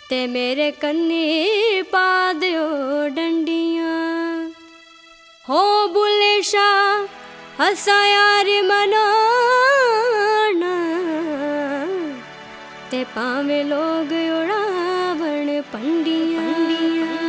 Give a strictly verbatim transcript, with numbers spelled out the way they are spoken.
ते मेरे कन्नी पा दियो डंडियां। हो बुले शाह हसा यार मनाना, ते पावे लोग उड़ावण पंडियां।